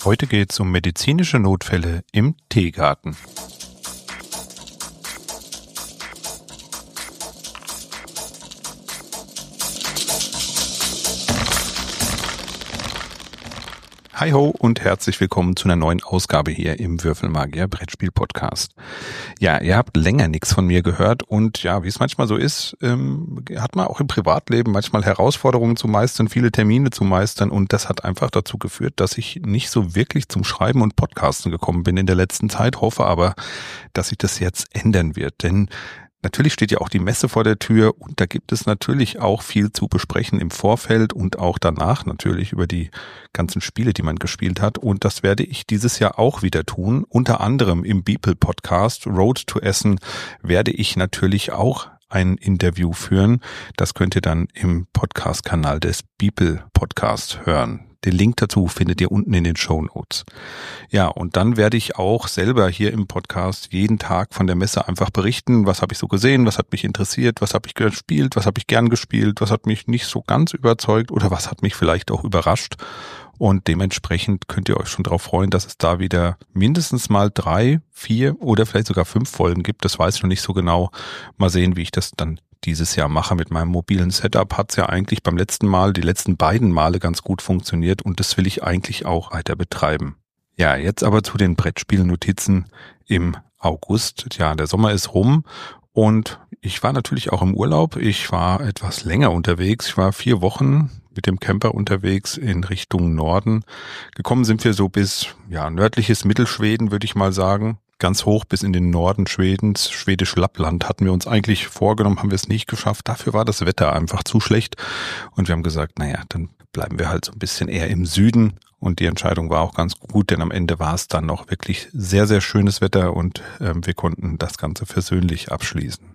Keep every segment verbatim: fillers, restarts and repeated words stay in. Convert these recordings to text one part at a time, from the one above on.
Heute geht es um medizinische Notfälle im Teegarten. Hi ho und herzlich willkommen zu einer neuen Ausgabe hier im Würfelmagier Brettspiel Podcast. Ja, ihr habt länger nichts von mir gehört und ja, wie es manchmal so ist, ähm, hat man auch im Privatleben manchmal Herausforderungen zu meistern, viele Termine zu meistern und das hat einfach dazu geführt, dass ich nicht so wirklich zum Schreiben und Podcasten gekommen bin in der letzten Zeit, hoffe aber, dass sich das jetzt ändern wird, denn natürlich steht ja auch die Messe vor der Tür und da gibt es natürlich auch viel zu besprechen im Vorfeld und auch danach natürlich über die ganzen Spiele, die man gespielt hat. Und das werde ich dieses Jahr auch wieder tun. Unter anderem im Beeple Podcast Road to Essen werde ich natürlich auch ein Interview führen. Das könnt ihr dann im Podcast-Kanal des Beeple Podcast hören. Den Link dazu findet ihr unten in den Shownotes. Ja, und dann werde ich auch selber hier im Podcast jeden Tag von der Messe einfach berichten, was habe ich so gesehen, was hat mich interessiert, was habe ich gespielt, was habe ich gern gespielt, was hat mich nicht so ganz überzeugt oder was hat mich vielleicht auch überrascht. Und dementsprechend könnt ihr euch schon darauf freuen, dass es da wieder mindestens mal drei, vier oder vielleicht sogar fünf Folgen gibt. Das weiß ich noch nicht so genau. Mal sehen, wie ich das dann dieses Jahr mache mit meinem mobilen Setup. Hat's ja eigentlich beim letzten Mal, die letzten beiden Male ganz gut funktioniert und das will ich eigentlich auch weiter betreiben. Ja, jetzt aber zu den Brettspielnotizen im August. Ja, der Sommer ist rum und ich war natürlich auch im Urlaub. Ich war etwas länger unterwegs. Ich war vier Wochen mit dem Camper unterwegs in Richtung Norden. Gekommen sind wir so bis, ja, nördliches Mittelschweden, würde ich mal sagen. Ganz hoch bis in den Norden Schwedens, Schwedisch Lappland hatten wir uns eigentlich vorgenommen, haben wir es nicht geschafft. Dafür war das Wetter einfach zu schlecht und wir haben gesagt, naja, dann bleiben wir halt so ein bisschen eher im Süden und die Entscheidung war auch ganz gut, denn am Ende war es dann noch wirklich sehr, sehr schönes Wetter und äh, wir konnten das Ganze versöhnlich abschließen.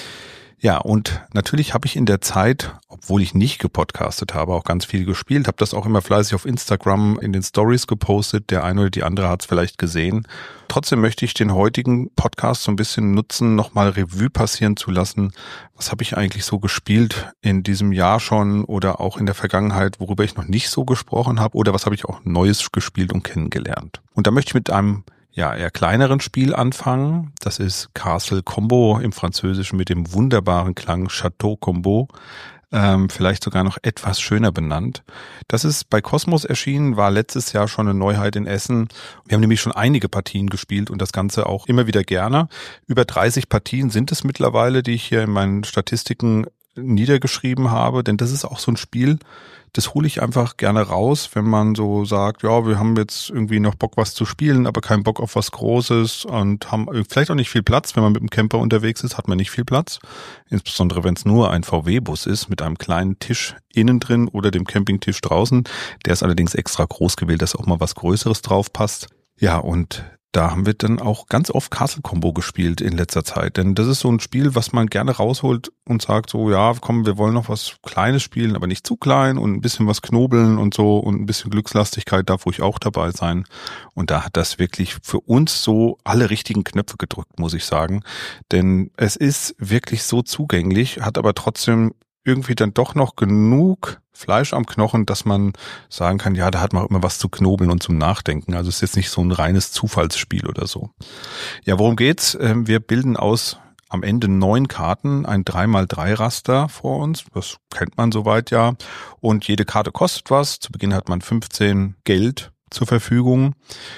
Ja, und natürlich habe ich in der Zeit, obwohl ich nicht gepodcastet habe, auch ganz viel gespielt, habe das auch immer fleißig auf Instagram in den Stories gepostet. Der eine oder die andere hat es vielleicht gesehen. Trotzdem möchte ich den heutigen Podcast so ein bisschen nutzen, nochmal Revue passieren zu lassen. Was habe ich eigentlich so gespielt in diesem Jahr schon oder auch in der Vergangenheit, worüber ich noch nicht so gesprochen habe oder was habe ich auch Neues gespielt und kennengelernt. Und da möchte ich mit einem ja, eher kleineren Spiel anfangen. Das ist Castle Combo im Französischen mit dem wunderbaren Klang Chateau Combo. Ähm, vielleicht sogar noch etwas schöner benannt. Das ist bei Kosmos erschienen, war letztes Jahr schon eine Neuheit in Essen. Wir haben nämlich schon einige Partien gespielt und das Ganze auch immer wieder gerne. Über dreißig Partien sind es mittlerweile, die ich hier in meinen Statistiken niedergeschrieben habe, denn das ist auch so ein Spiel, das hole ich einfach gerne raus, wenn man so sagt, ja, wir haben jetzt irgendwie noch Bock, was zu spielen, aber keinen Bock auf was Großes und haben vielleicht auch nicht viel Platz. Wenn man mit dem Camper unterwegs ist, hat man nicht viel Platz. Insbesondere, wenn es nur ein V W-Bus ist mit einem kleinen Tisch innen drin oder dem Campingtisch draußen. Der ist allerdings extra groß gewählt, dass auch mal was Größeres drauf passt. Ja, und da haben wir dann auch ganz oft Castle Combo gespielt in letzter Zeit, denn das ist so ein Spiel, was man gerne rausholt und sagt so, ja, komm, wir wollen noch was Kleines spielen, aber nicht zu klein und ein bisschen was knobeln und so und ein bisschen Glückslastigkeit darf ruhig auch dabei sein. Und da hat das wirklich für uns so alle richtigen Knöpfe gedrückt, muss ich sagen, denn es ist wirklich so zugänglich, hat aber trotzdem irgendwie dann doch noch genug Fleisch am Knochen, dass man sagen kann, ja, da hat man auch immer was zu knobeln und zum Nachdenken. Also es ist jetzt nicht so ein reines Zufallsspiel oder so. Ja, worum geht's? Wir bilden aus am Ende neun Karten, ein drei mal drei Raster vor uns. Das kennt man soweit ja. Und jede Karte kostet was. Zu Beginn hat man fünfzehn Geld zur Verfügung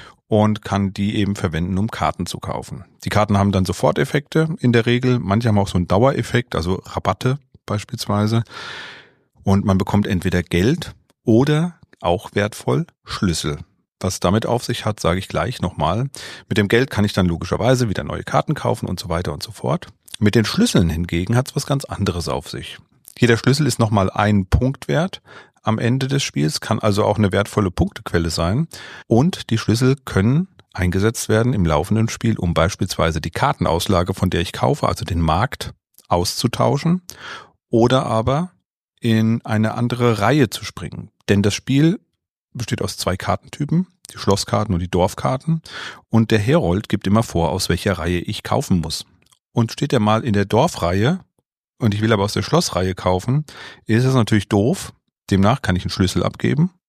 und kann die eben verwenden, um Karten zu kaufen. Die Karten haben dann Soforteffekte in der Regel. Manche haben auch so einen Dauereffekt, also Rabatte beispielsweise. Und man bekommt entweder Geld oder auch wertvoll Schlüssel. Was damit auf sich hat, sage ich gleich nochmal. Mit dem Geld kann ich dann logischerweise wieder neue Karten kaufen und so weiter und so fort. Mit den Schlüsseln hingegen hat es was ganz anderes auf sich. Jeder Schlüssel ist nochmal ein Punkt wert am Ende des Spiels, kann also auch eine wertvolle Punktequelle sein. Und die Schlüssel können eingesetzt werden im laufenden Spiel, um beispielsweise die Kartenauslage, von der ich kaufe, also den Markt, auszutauschen oder aber in eine andere Reihe zu springen. Denn das Spiel besteht aus zwei Kartentypen, die Schlosskarten und die Dorfkarten. Und der Herold gibt immer vor, aus welcher Reihe ich kaufen muss. Und steht er mal in der Dorfreihe und ich will aber aus der Schlossreihe kaufen, ist das natürlich doof. Demnach kann ich einen Schlüssel abgeben.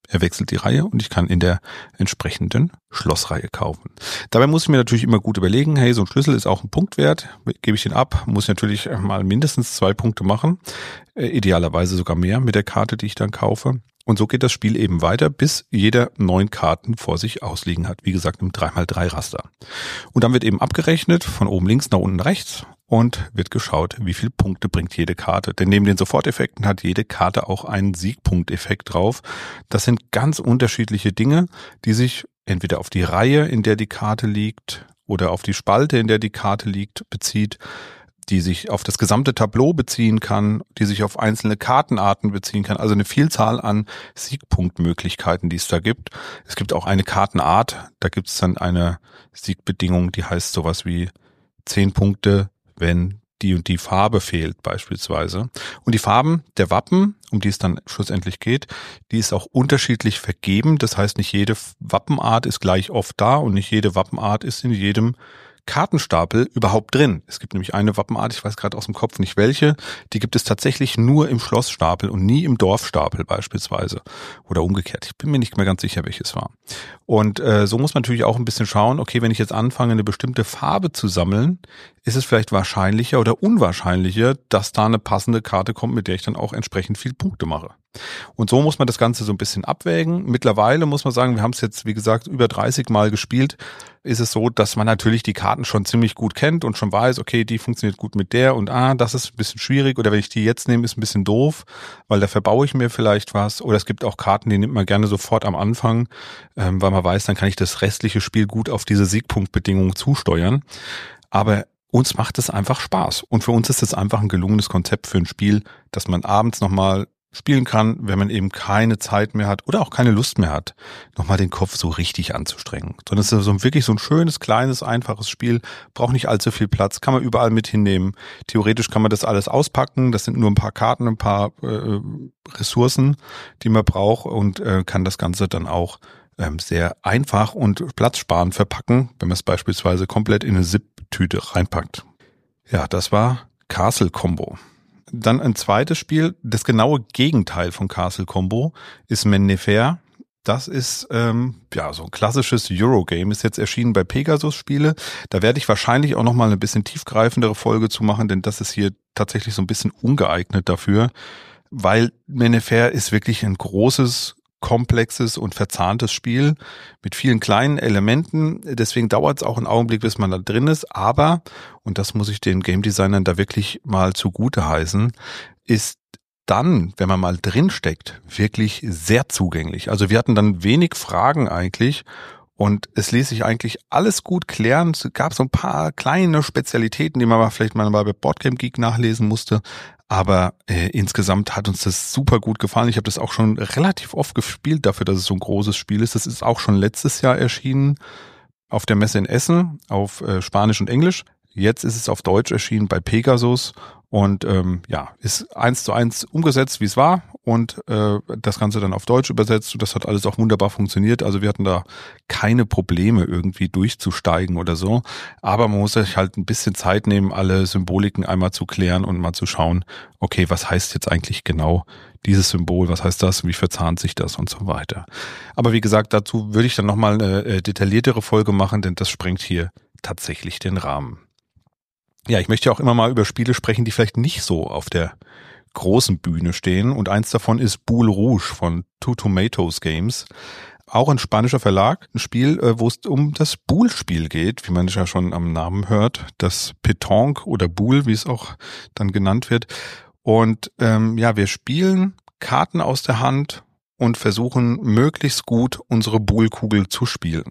Er wechselt die Reihe und ich kann in der entsprechenden Schlossreihe kaufen. Dabei muss ich mir natürlich immer gut überlegen, hey, so ein Schlüssel ist auch ein Punkt wert. Gebe ich den ab, muss ich natürlich mal mindestens zwei Punkte machen. Äh, idealerweise sogar mehr mit der Karte, die ich dann kaufe. Und so geht das Spiel eben weiter, bis jeder neun Karten vor sich ausliegen hat. Wie gesagt, im drei mal drei Raster. Und dann wird eben abgerechnet, von oben links nach unten rechts, und wird geschaut, wie viele Punkte bringt jede Karte. Denn neben den Soforteffekten hat jede Karte auch einen Siegpunkteffekt drauf. Das sind ganz unterschiedliche Dinge, die sich entweder auf die Reihe, in der die Karte liegt, oder auf die Spalte, in der die Karte liegt, bezieht, die sich auf das gesamte Tableau beziehen kann, die sich auf einzelne Kartenarten beziehen kann. Also eine Vielzahl an Siegpunktmöglichkeiten, die es da gibt. Es gibt auch eine Kartenart, da gibt es dann eine Siegbedingung, die heißt sowas wie zehn Punkte, wenn die und die Farbe fehlt beispielsweise. Und die Farben der Wappen, um die es dann schlussendlich geht, die ist auch unterschiedlich vergeben. Das heißt, nicht jede Wappenart ist gleich oft da und nicht jede Wappenart ist in jedem Kartenstapel überhaupt drin. Es gibt nämlich eine Wappenart, ich weiß gerade aus dem Kopf nicht welche, die gibt es tatsächlich nur im Schlossstapel und nie im Dorfstapel beispielsweise. Oder umgekehrt. Ich bin mir nicht mehr ganz sicher, welches war. Und äh, so muss man natürlich auch ein bisschen schauen, okay, wenn ich jetzt anfange, eine bestimmte Farbe zu sammeln, ist es vielleicht wahrscheinlicher oder unwahrscheinlicher, dass da eine passende Karte kommt, mit der ich dann auch entsprechend viel Punkte mache. Und so muss man das Ganze so ein bisschen abwägen. Mittlerweile muss man sagen, wir haben es jetzt, wie gesagt, über dreißig Mal gespielt, ist es so, dass man natürlich die Karten schon ziemlich gut kennt und schon weiß, okay, die funktioniert gut mit der und ah, das ist ein bisschen schwierig oder wenn ich die jetzt nehme, ist ein bisschen doof, weil da verbaue ich mir vielleicht was. Oder es gibt auch Karten, die nimmt man gerne sofort am Anfang, ähm, weil man weiß, dann kann ich das restliche Spiel gut auf diese Siegpunktbedingungen zusteuern. Aber uns macht es einfach Spaß. Und für uns ist es einfach ein gelungenes Konzept für ein Spiel, dass man abends nochmal spielen kann, wenn man eben keine Zeit mehr hat oder auch keine Lust mehr hat, nochmal den Kopf so richtig anzustrengen. Sondern es ist so wirklich so ein schönes, kleines, einfaches Spiel, braucht nicht allzu viel Platz, kann man überall mit hinnehmen. Theoretisch kann man das alles auspacken, das sind nur ein paar Karten, ein paar äh, Ressourcen, die man braucht und äh, kann das Ganze dann auch ähm, sehr einfach und platzsparend verpacken, wenn man es beispielsweise komplett in eine Zip-Tüte reinpackt. Ja, das war Castle Combo. Dann ein zweites Spiel, das genaue Gegenteil von Castle Combo ist Mennefer. Das ist ähm, ja so ein klassisches Eurogame, ist jetzt erschienen bei Pegasus Spiele. Da werde ich wahrscheinlich auch nochmal eine bisschen tiefgreifendere Folge zu machen, denn das ist hier tatsächlich so ein bisschen ungeeignet dafür, weil Mennefer ist wirklich ein großes, komplexes und verzahntes Spiel mit vielen kleinen Elementen. Deswegen dauert es auch einen Augenblick, bis man da drin ist. Aber, und das muss ich den Game Designern da wirklich mal zugute heißen, ist dann, wenn man mal drin steckt, wirklich sehr zugänglich. Also wir hatten dann wenig Fragen eigentlich und es ließ sich eigentlich alles gut klären. Es gab so ein paar kleine Spezialitäten, die man mal vielleicht mal bei Boardgame Geek nachlesen musste. Aber äh, insgesamt hat uns das super gut gefallen. Ich habe das auch schon relativ oft gespielt, dafür, dass es so ein großes Spiel ist. Das ist auch schon letztes Jahr erschienen auf der Messe in Essen auf äh, Spanisch und Englisch. Jetzt ist es auf Deutsch erschienen bei Pegasus und ähm, ja, ist eins zu eins umgesetzt, wie es war und äh, das Ganze dann auf Deutsch übersetzt und das hat alles auch wunderbar funktioniert. Also wir hatten da keine Probleme irgendwie durchzusteigen oder so, aber man muss sich halt ein bisschen Zeit nehmen, alle Symboliken einmal zu klären und mal zu schauen, okay, was heißt jetzt eigentlich genau dieses Symbol, was heißt das, wie verzahnt sich das und so weiter. Aber wie gesagt, dazu würde ich dann nochmal eine äh, detailliertere Folge machen, denn das sprengt hier tatsächlich den Rahmen. Ja, ich möchte auch immer mal über Spiele sprechen, die vielleicht nicht so auf der großen Bühne stehen. Und eins davon ist Boule Rouge von Two Tomatoes Games. Auch ein spanischer Verlag. Ein Spiel, wo es um das Boule-Spiel geht, wie man ja schon am Namen hört. Das Pétanque oder Boule, wie es auch dann genannt wird. Und ähm, ja, wir spielen Karten aus der Hand und versuchen möglichst gut unsere Boule-Kugel zu spielen.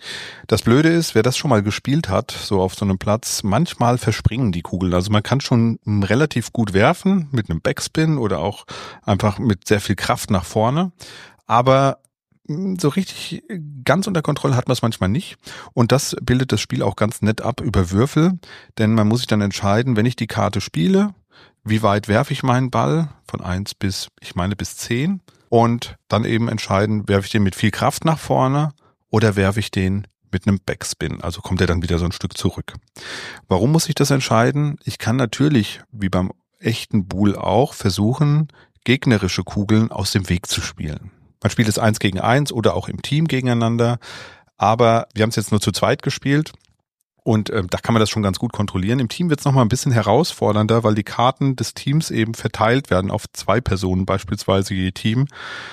Das Blöde ist, wer das schon mal gespielt hat, so auf so einem Platz, manchmal verspringen die Kugeln. Also man kann schon relativ gut werfen mit einem Backspin oder auch einfach mit sehr viel Kraft nach vorne. Aber so richtig ganz unter Kontrolle hat man es manchmal nicht. Und das bildet das Spiel auch ganz nett ab über Würfel. Denn man muss sich dann entscheiden, wenn ich die Karte spiele, wie weit werfe ich meinen Ball? Von eins bis, ich meine bis zehn. Und dann eben entscheiden, werfe ich den mit viel Kraft nach vorne oder werfe ich den mit einem Backspin? Also kommt er dann wieder so ein Stück zurück. Warum muss ich das entscheiden? Ich kann natürlich, wie beim echten Boule auch, versuchen, gegnerische Kugeln aus dem Weg zu spielen. Man spielt es eins gegen eins oder auch im Team gegeneinander. Aber wir haben es jetzt nur zu zweit gespielt. Und ähm, da kann man das schon ganz gut kontrollieren. Im Team wird es nochmal ein bisschen herausfordernder, weil die Karten des Teams eben verteilt werden auf zwei Personen beispielsweise je Team.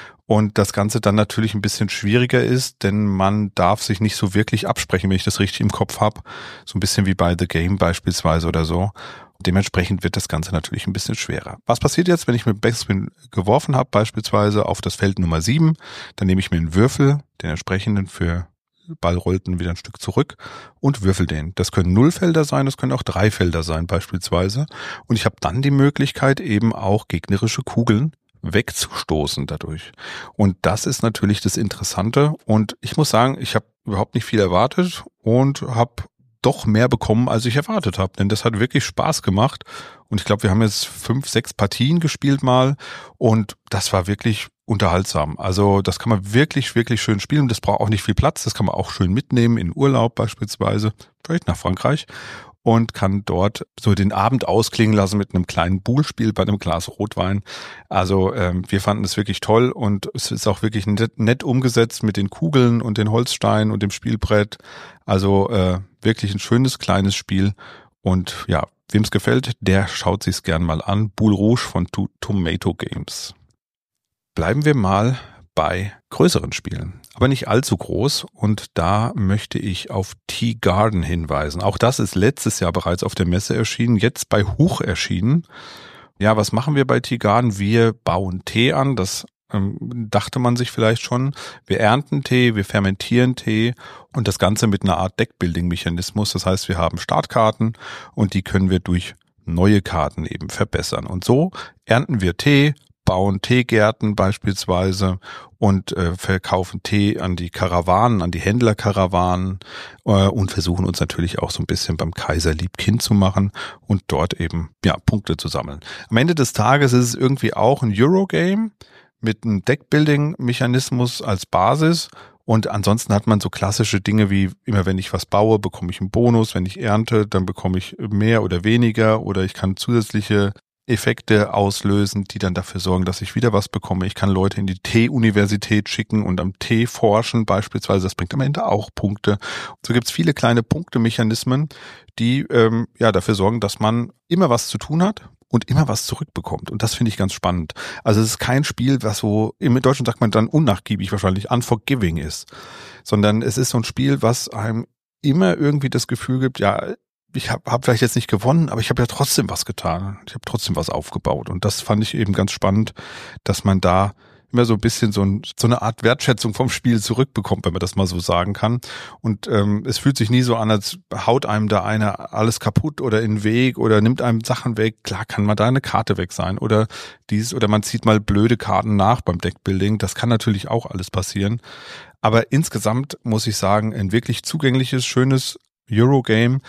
Und das Ganze dann natürlich ein bisschen schwieriger ist, denn man darf sich nicht so wirklich absprechen, wenn ich das richtig im Kopf habe. So ein bisschen wie bei The Game beispielsweise oder so. Dementsprechend wird das Ganze natürlich ein bisschen schwerer. Was passiert jetzt, wenn ich mit Backspin geworfen habe, beispielsweise auf das Feld Nummer sieben? Dann nehme ich mir einen Würfel, den entsprechenden für Ball rollt dann wieder ein Stück zurück und würfel den. Das können Nullfelder sein, das können auch Dreifelder sein beispielsweise. Und ich habe dann die Möglichkeit, eben auch gegnerische Kugeln wegzustoßen dadurch. Und das ist natürlich das Interessante. Und ich muss sagen, ich habe überhaupt nicht viel erwartet und habe doch mehr bekommen, als ich erwartet habe. Denn das hat wirklich Spaß gemacht. Und ich glaube, wir haben jetzt fünf, sechs Partien gespielt mal. Und das war wirklich unterhaltsam. Also das kann man wirklich, wirklich schön spielen. Das braucht auch nicht viel Platz. Das kann man auch schön mitnehmen in Urlaub beispielsweise, vielleicht nach Frankreich. Und kann dort so den Abend ausklingen lassen mit einem kleinen Buhlspiel bei einem Glas Rotwein. Also ähm, wir fanden es wirklich toll und es ist auch wirklich nett, nett umgesetzt mit den Kugeln und den Holzsteinen und dem Spielbrett. Also äh, wirklich ein schönes kleines Spiel. Und ja, wem es gefällt, der schaut sich's gern mal an. Boule Rouge von to- Tomato Games. Bleiben wir mal bei größeren Spielen, aber nicht allzu groß. Und da möchte ich auf Tea Garden hinweisen. Auch das ist letztes Jahr bereits auf der Messe erschienen, jetzt bei Huch erschienen. Ja, was machen wir bei Tea Garden? Wir bauen Tee an. Das ähm, dachte man sich vielleicht schon. Wir ernten Tee, wir fermentieren Tee und das Ganze mit einer Art Deckbuilding-Mechanismus. Das heißt, wir haben Startkarten und die können wir durch neue Karten eben verbessern. Und so ernten wir Tee, bauen Teegärten beispielsweise und äh, verkaufen Tee an die Karawanen, an die Händlerkarawanen äh, und versuchen uns natürlich auch so ein bisschen beim Kaiser lieb Kind zu machen und dort eben ja Punkte zu sammeln. Am Ende des Tages ist es irgendwie auch ein Eurogame mit einem Deckbuilding-Mechanismus als Basis. Und ansonsten hat man so klassische Dinge wie, immer wenn ich was baue, bekomme ich einen Bonus. Wenn ich ernte, dann bekomme ich mehr oder weniger oder ich kann zusätzliche Effekte auslösen, die dann dafür sorgen, dass ich wieder was bekomme. Ich kann Leute in die Tee-Universität schicken und am Tee forschen beispielsweise. Das bringt am Ende auch Punkte. So gibt es viele kleine Punktemechanismen, die ähm, ja dafür sorgen, dass man immer was zu tun hat und immer was zurückbekommt. Und das finde ich ganz spannend. Also es ist kein Spiel, was so, im Deutschen sagt man dann unnachgiebig wahrscheinlich, unforgiving ist, sondern es ist so ein Spiel, was einem immer irgendwie das Gefühl gibt, ja, ich habe hab vielleicht jetzt nicht gewonnen, aber ich habe ja trotzdem was getan. Ich habe trotzdem was aufgebaut. Und das fand ich eben ganz spannend, dass man da immer so ein bisschen so, ein, so eine Art Wertschätzung vom Spiel zurückbekommt, wenn man das mal so sagen kann. Und ähm, es fühlt sich nie so an, als haut einem da einer alles kaputt oder in den Weg oder nimmt einem Sachen weg. Klar kann mal da eine Karte weg sein oder dies oder man zieht mal blöde Karten nach beim Deckbuilding. Das kann natürlich auch alles passieren. Aber insgesamt muss ich sagen, ein wirklich zugängliches, schönes Eurogame,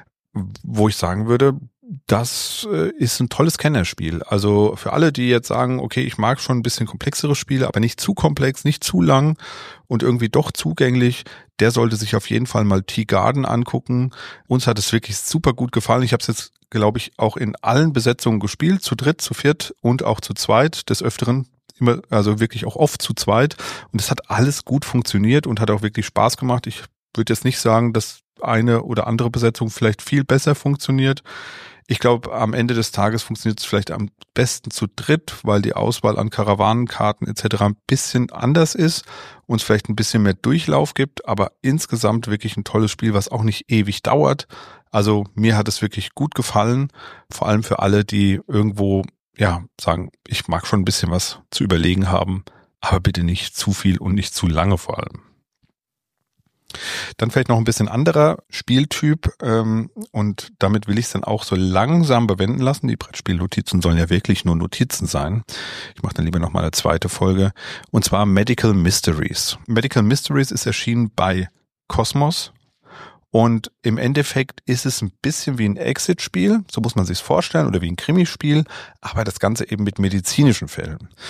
wo ich sagen würde, das ist ein tolles Kennerspiel. Also für alle, die jetzt sagen, okay, ich mag schon ein bisschen komplexere Spiele, aber nicht zu komplex, nicht zu lang und irgendwie doch zugänglich, der sollte sich auf jeden Fall mal Tea Garden angucken. Uns hat es wirklich super gut gefallen. Ich habe es jetzt, glaube ich, auch in allen Besetzungen gespielt, zu dritt, zu viert und auch zu zweit des Öfteren. Immer, also wirklich auch oft zu zweit. Und es hat alles gut funktioniert und hat auch wirklich Spaß gemacht. Ich würde jetzt nicht sagen, dass eine oder andere Besetzung vielleicht viel besser funktioniert. Ich glaube, am Ende des Tages funktioniert es vielleicht am besten zu dritt, weil die Auswahl an Karawanenkarten et cetera ein bisschen anders ist und es vielleicht ein bisschen mehr Durchlauf gibt, aber insgesamt wirklich ein tolles Spiel, was auch nicht ewig dauert. Also mir hat es wirklich gut gefallen, vor allem für alle, die irgendwo ja sagen, ich mag schon ein bisschen was zu überlegen haben, aber bitte nicht zu viel und nicht zu lange vor allem. Dann vielleicht noch ein bisschen anderer Spieltyp ähm, und damit will ich es dann auch so langsam bewenden lassen. Die Brettspielnotizen sollen ja wirklich nur Notizen sein. Ich mache dann lieber noch mal eine zweite Folge und zwar Medical Mysteries. Medical Mysteries ist erschienen bei Kosmos und im Endeffekt ist es ein bisschen wie ein Exit-Spiel, so muss man sich's vorstellen, oder wie ein Krimispiel, aber das Ganze eben mit medizinischen Fällen.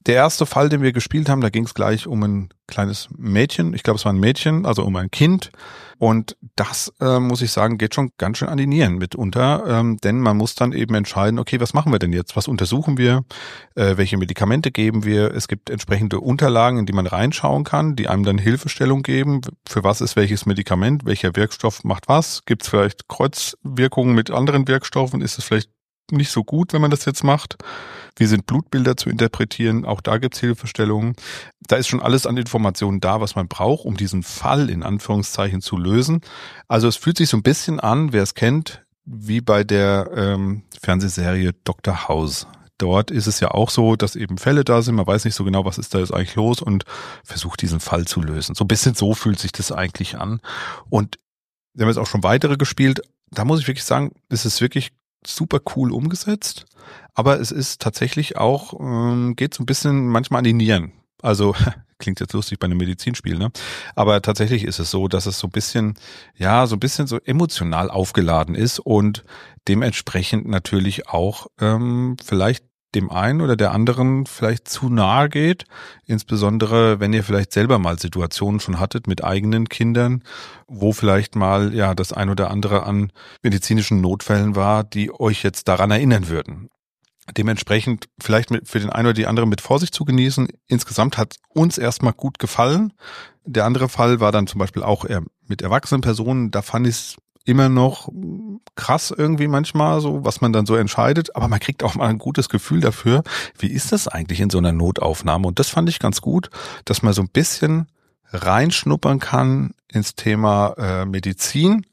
der erste Fall, den wir gespielt haben, da ging es gleich um ein kleines Mädchen. Ich glaube, es war ein Mädchen, also um ein Kind. Und das, äh, muss ich sagen, geht schon ganz schön an die Nieren mitunter. Ähm, denn man muss dann eben entscheiden, okay, was machen wir denn jetzt? Was untersuchen wir? Äh, welche Medikamente geben wir? Es gibt entsprechende Unterlagen, in die man reinschauen kann, die einem dann Hilfestellung geben. Für was ist welches Medikament? Welcher Wirkstoff macht was? Gibt es vielleicht Kreuzwirkungen mit anderen Wirkstoffen? Ist es vielleicht nicht so gut, wenn man das jetzt macht? Wie sind Blutbilder zu interpretieren? Auch da gibt's Hilfestellungen. Da ist schon alles an Informationen da, was man braucht, um diesen Fall in Anführungszeichen zu lösen. Also es fühlt sich so ein bisschen an, wer es kennt, wie bei der ähm, Fernsehserie Doktor House. Dort ist es ja auch so, dass eben Fälle da sind, man weiß nicht so genau, was ist da jetzt eigentlich los und versucht diesen Fall zu lösen. So ein bisschen so fühlt sich das eigentlich an. Und wir haben jetzt auch schon weitere gespielt. Da muss ich wirklich sagen, es ist wirklich super cool umgesetzt, aber es ist tatsächlich auch, ähm, geht so ein bisschen manchmal an die Nieren. Also klingt jetzt lustig bei einem Medizinspiel, ne? Aber tatsächlich ist es so, dass es so ein bisschen, ja, so ein bisschen so emotional aufgeladen ist und dementsprechend natürlich auch ähm, vielleicht dem einen oder der anderen vielleicht zu nahe geht, insbesondere wenn ihr vielleicht selber mal Situationen schon hattet mit eigenen Kindern, wo vielleicht mal ja das ein oder andere an medizinischen Notfällen war, die euch jetzt daran erinnern würden. Dementsprechend vielleicht mit, für den einen oder die andere mit Vorsicht zu genießen. Insgesamt hat uns erstmal gut gefallen. Der andere Fall war dann zum Beispiel auch eher mit erwachsenen Personen. Da fand ich es immer noch krass irgendwie manchmal, so was man dann so entscheidet, aber man kriegt auch mal ein gutes Gefühl dafür, wie ist das eigentlich in so einer Notaufnahme? Und das fand ich ganz gut, dass man so ein bisschen reinschnuppern kann ins Thema äh, Medizin.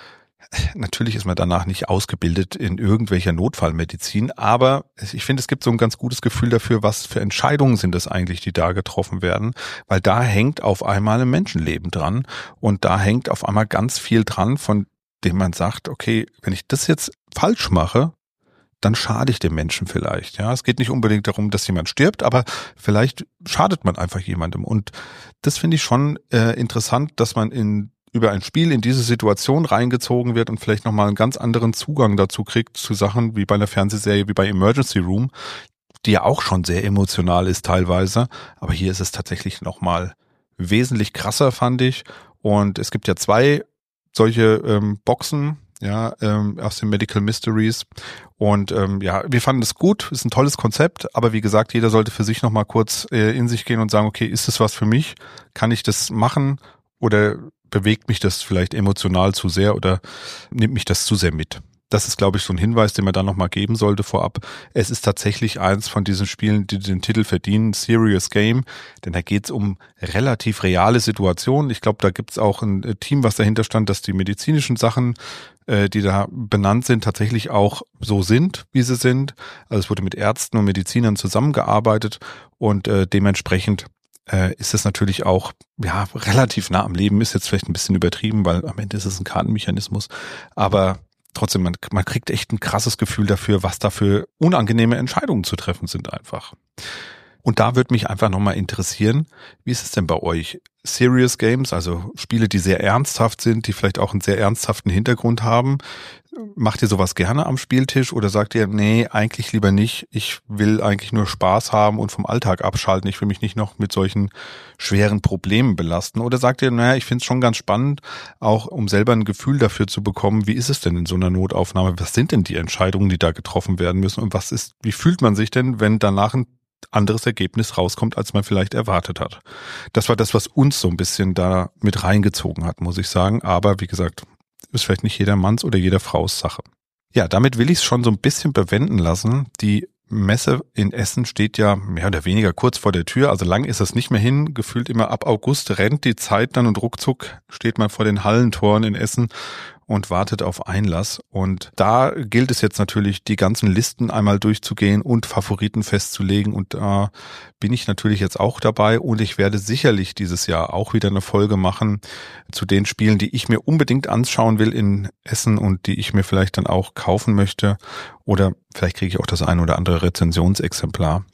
Natürlich ist man danach nicht ausgebildet in irgendwelcher Notfallmedizin, aber ich finde, es gibt so ein ganz gutes Gefühl dafür, was für Entscheidungen sind es eigentlich, die da getroffen werden, weil da hängt auf einmal ein Menschenleben dran und da hängt auf einmal ganz viel dran, von dem man sagt, okay, wenn ich das jetzt falsch mache, dann schade ich dem Menschen vielleicht. Ja, es geht nicht unbedingt darum, dass jemand stirbt, aber vielleicht schadet man einfach jemandem. Und das finde ich schon äh, interessant, dass man in über ein Spiel in diese Situation reingezogen wird und vielleicht nochmal einen ganz anderen Zugang dazu kriegt zu Sachen wie bei einer Fernsehserie, wie bei Emergency Room, die ja auch schon sehr emotional ist teilweise. Aber hier ist es tatsächlich nochmal wesentlich krasser, fand ich. Und es gibt ja zwei solche ähm, Boxen, ja, ähm, aus den Medical Mysteries. Und ähm, ja, wir fanden es gut, ist ein tolles Konzept, aber wie gesagt, jeder sollte für sich nochmal kurz äh, in sich gehen und sagen, okay, ist das was für mich? Kann ich das machen? Oder bewegt mich das vielleicht emotional zu sehr oder nimmt mich das zu sehr mit? Das ist, glaube ich, so ein Hinweis, den man da nochmal geben sollte vorab. Es ist tatsächlich eins von diesen Spielen, die den Titel verdienen, Serious Game, denn da geht es um relativ reale Situationen. Ich glaube, da gibt es auch ein Team, was dahinter stand, dass die medizinischen Sachen, äh, die da benannt sind, tatsächlich auch so sind, wie sie sind. Also es wurde mit Ärzten und Medizinern zusammengearbeitet und äh, dementsprechend äh, ist es natürlich auch ja relativ nah am Leben, ist jetzt vielleicht ein bisschen übertrieben, weil am Ende ist es ein Kartenmechanismus, aber trotzdem, man, man kriegt echt ein krasses Gefühl dafür, was da für unangenehme Entscheidungen zu treffen sind einfach. Und da würde mich einfach nochmal interessieren, wie ist es denn bei euch? Serious Games, also Spiele, die sehr ernsthaft sind, die vielleicht auch einen sehr ernsthaften Hintergrund haben. Macht ihr sowas gerne am Spieltisch oder sagt ihr, nee, eigentlich lieber nicht, ich will eigentlich nur Spaß haben und vom Alltag abschalten, ich will mich nicht noch mit solchen schweren Problemen belasten? Oder sagt ihr, naja, ich finde es schon ganz spannend, auch um selber ein Gefühl dafür zu bekommen, wie ist es denn in so einer Notaufnahme, was sind denn die Entscheidungen, die da getroffen werden müssen und was ist, wie fühlt man sich denn, wenn danach ein anderes Ergebnis rauskommt, als man vielleicht erwartet hat? Das war das, was uns so ein bisschen da mit reingezogen hat, muss ich sagen. Aber wie gesagt, ist vielleicht nicht jeder Manns oder jeder Fraus Sache. Ja, damit will ich es schon so ein bisschen bewenden lassen. Die Messe in Essen steht ja mehr oder weniger kurz vor der Tür. Also lang ist es nicht mehr hin. Gefühlt immer ab August rennt die Zeit dann und ruckzuck steht man vor den Hallentoren in Essen und wartet auf Einlass. Und da gilt es jetzt natürlich, die ganzen Listen einmal durchzugehen und Favoriten festzulegen. Und da bin ich natürlich jetzt auch dabei. Und ich werde sicherlich dieses Jahr auch wieder eine Folge machen zu den Spielen, die ich mir unbedingt anschauen will in Essen und die ich mir vielleicht dann auch kaufen möchte. Oder vielleicht kriege ich auch das ein oder andere Rezensionsexemplar.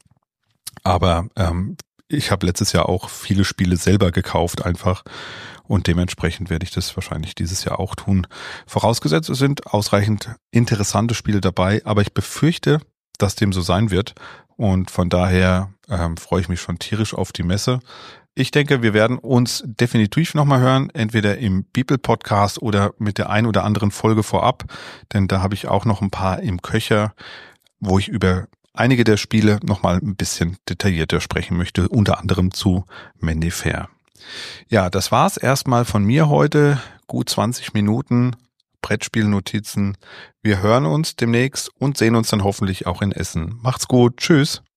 Aber ähm, ich habe letztes Jahr auch viele Spiele selber gekauft einfach. Und dementsprechend werde ich das wahrscheinlich dieses Jahr auch tun. Vorausgesetzt, es sind ausreichend interessante Spiele dabei, aber ich befürchte, dass dem so sein wird. Und von daher ähm, freue ich mich schon tierisch auf die Messe. Ich denke, wir werden uns definitiv nochmal hören, entweder im Bibel-Podcast oder mit der ein oder anderen Folge vorab, denn da habe ich auch noch ein paar im Köcher, wo ich über einige der Spiele nochmal ein bisschen detaillierter sprechen möchte, unter anderem zu Mendefair. Ja, das war's erstmal von mir heute. Gut zwanzig Minuten Brettspielnotizen. Wir hören uns demnächst und sehen uns dann hoffentlich auch in Essen. Macht's gut. Tschüss.